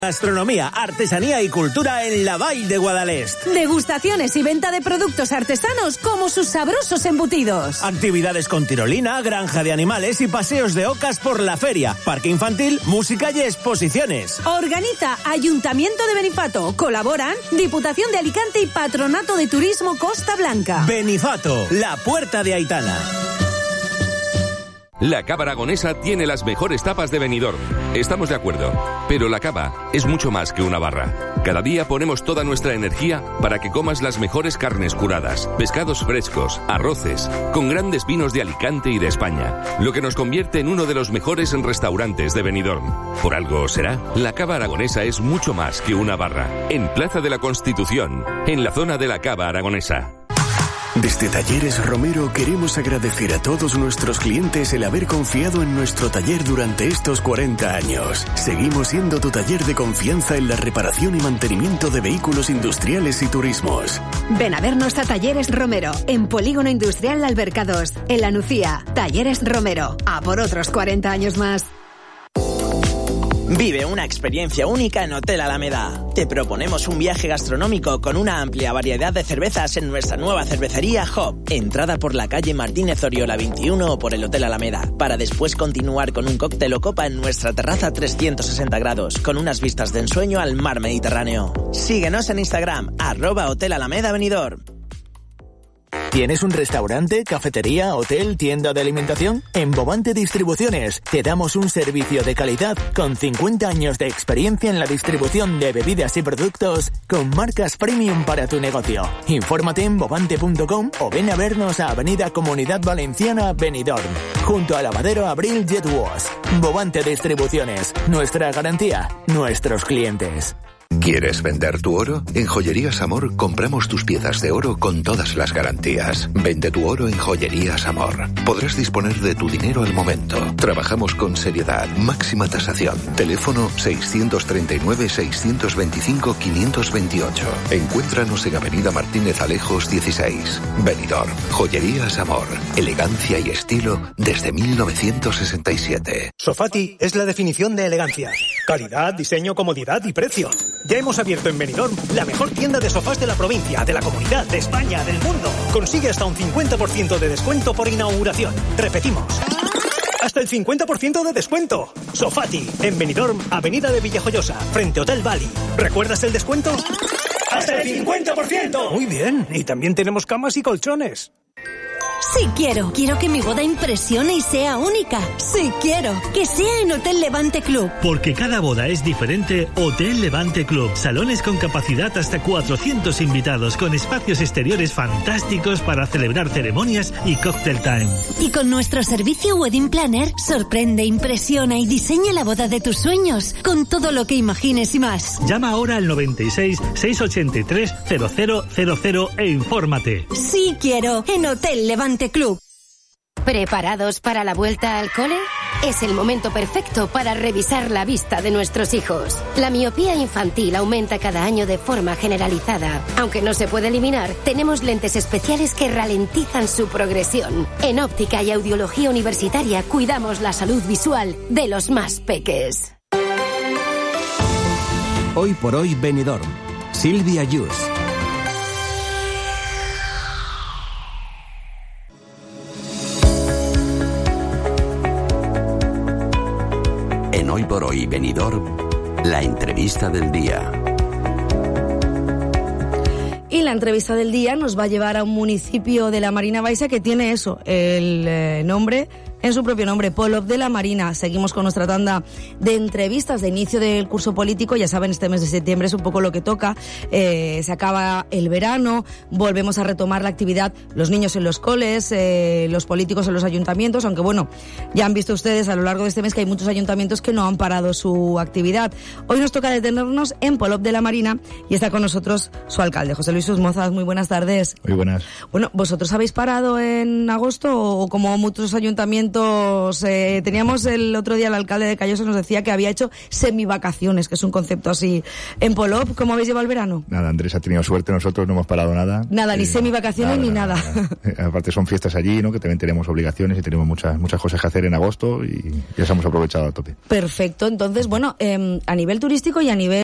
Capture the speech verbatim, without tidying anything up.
Gastronomía, artesanía y cultura en la Vall de Guadalest. Degustaciones y venta de productos artesanos como sus sabrosos embutidos. Actividades con tirolina, granja de animales y paseos de ocas por la feria. Parque infantil, música y exposiciones. Organiza Ayuntamiento de Benifato. Colaboran Diputación de Alicante y Patronato de Turismo Costa Blanca. Benifato, la puerta de Aitana. La Cava Aragonesa tiene las mejores tapas de Benidorm. Estamos de acuerdo, pero la cava es mucho más que una barra. Cada día ponemos toda nuestra energía para que comas las mejores carnes curadas, pescados frescos, arroces, con grandes vinos de Alicante y de España, lo que nos convierte en uno de los mejores restaurantes de Benidorm. Por algo será, la Cava Aragonesa es mucho más que una barra. En Plaza de la Constitución, en la zona de la Cava Aragonesa. Desde Talleres Romero queremos agradecer a todos nuestros clientes el haber confiado en nuestro taller durante estos cuarenta años. Seguimos siendo tu taller de confianza en la reparación y mantenimiento de vehículos industriales y turismos. Ven a vernos a Talleres Romero, en Polígono Industrial Alberca dos, en La Nucía. Talleres Romero, a por otros cuarenta años más. Vive una experiencia única en Hotel Alameda. Te proponemos un viaje gastronómico con una amplia variedad de cervezas en nuestra nueva cervecería Hop. Entrada por la calle Martínez Oriola veintiuno o por el Hotel Alameda, para después continuar con un cóctel o copa en nuestra terraza trescientos sesenta grados, con unas vistas de ensueño al mar Mediterráneo. Síguenos en Instagram, arroba Hotel Alameda Benidorm. ¿Tienes un restaurante, cafetería, hotel, tienda de alimentación? En Bovante Distribuciones te damos un servicio de calidad con cincuenta años de experiencia en la distribución de bebidas y productos con marcas premium para tu negocio. Infórmate en bovante punto com o ven a vernos a Avenida Comunidad Valenciana Benidorm, junto al lavadero Abril Jet Wash. Bovante Distribuciones, nuestra garantía, nuestros clientes. ¿Quieres vender tu oro? En Joyerías Amor compramos tus piezas de oro con todas las garantías. Vende tu oro en Joyerías Amor. Podrás disponer de tu dinero al momento. Trabajamos con seriedad, máxima tasación. Teléfono seiscientos treinta y nueve, seiscientos veinticinco, quinientos veintiocho. Encuéntranos en Avenida Martínez Alejos dieciséis. Benidorm. Joyerías Amor. Elegancia y estilo desde mil novecientos sesenta y siete. Sofati es la definición de elegancia. Calidad, diseño, comodidad y precio. Ya hemos abierto en Benidorm la mejor tienda de sofás de la provincia, de la comunidad, de España, del mundo. Consigue hasta un cincuenta por ciento de descuento por inauguración. Repetimos. Hasta el cincuenta por ciento de descuento. Sofati, en Benidorm, Avenida de Villajoyosa, frente Hotel Bali. ¿Recuerdas el descuento? ¡Hasta el cincuenta por ciento! Muy bien. Y también tenemos camas y colchones. Sí quiero. Quiero que mi boda impresione y sea única. Sí quiero. Que sea en Hotel Levante Club. Porque cada boda es diferente, Hotel Levante Club. Salones con capacidad hasta cuatrocientos invitados, con espacios exteriores fantásticos para celebrar ceremonias y cocktail time. Y con nuestro servicio Wedding Planner, sorprende, impresiona y diseña la boda de tus sueños, con todo lo que imagines y más. Llama ahora al noventa y seis, seiscientos ochenta y tres, cero cero cero cero e infórmate. Sí quiero. En Hotel Levante Club. ¿Preparados para la vuelta al cole? Es el momento perfecto para revisar la vista de nuestros hijos. La miopía infantil aumenta cada año de forma generalizada. Aunque no se puede eliminar, tenemos lentes especiales que ralentizan su progresión. En Óptica y Audiología Universitaria cuidamos la salud visual de los más peques. Hoy por hoy Benidorm. Silvia Yus. En Hoy por Hoy Benidorm, la entrevista del día. Y la entrevista del día nos va a llevar a un municipio de la Marina Baixa que tiene eso, el eh, nombre, en su propio nombre, Polop de la Marina. Seguimos con nuestra tanda de entrevistas de inicio del curso político. Ya saben, este mes de septiembre es un poco lo que toca. Eh, se acaba el verano, volvemos a retomar la actividad, los niños en los coles, eh, los políticos en los ayuntamientos, aunque bueno, ya han visto ustedes a lo largo de este mes que hay muchos ayuntamientos que no han parado su actividad. Hoy nos toca detenernos en Polop de la Marina y está con nosotros su alcalde, José Luis Susmozas. Muy buenas tardes. Muy buenas. Bueno, ¿vosotros habéis parado en agosto o como muchos ayuntamientos momentos. Eh, teníamos el otro día el alcalde de Callosa nos decía que había hecho semivacaciones, que es un concepto así. En Polop, ¿cómo habéis llevado el verano? Nada, Andrés ha tenido suerte, nosotros no hemos parado nada. Nada, eh, ni semivacaciones nada, ni nada. nada. nada. Aparte son fiestas allí, ¿no? Que también tenemos obligaciones y tenemos muchas muchas cosas que hacer en agosto y ya se hemos aprovechado a tope. Perfecto, entonces, bueno, eh, a nivel turístico y a nivel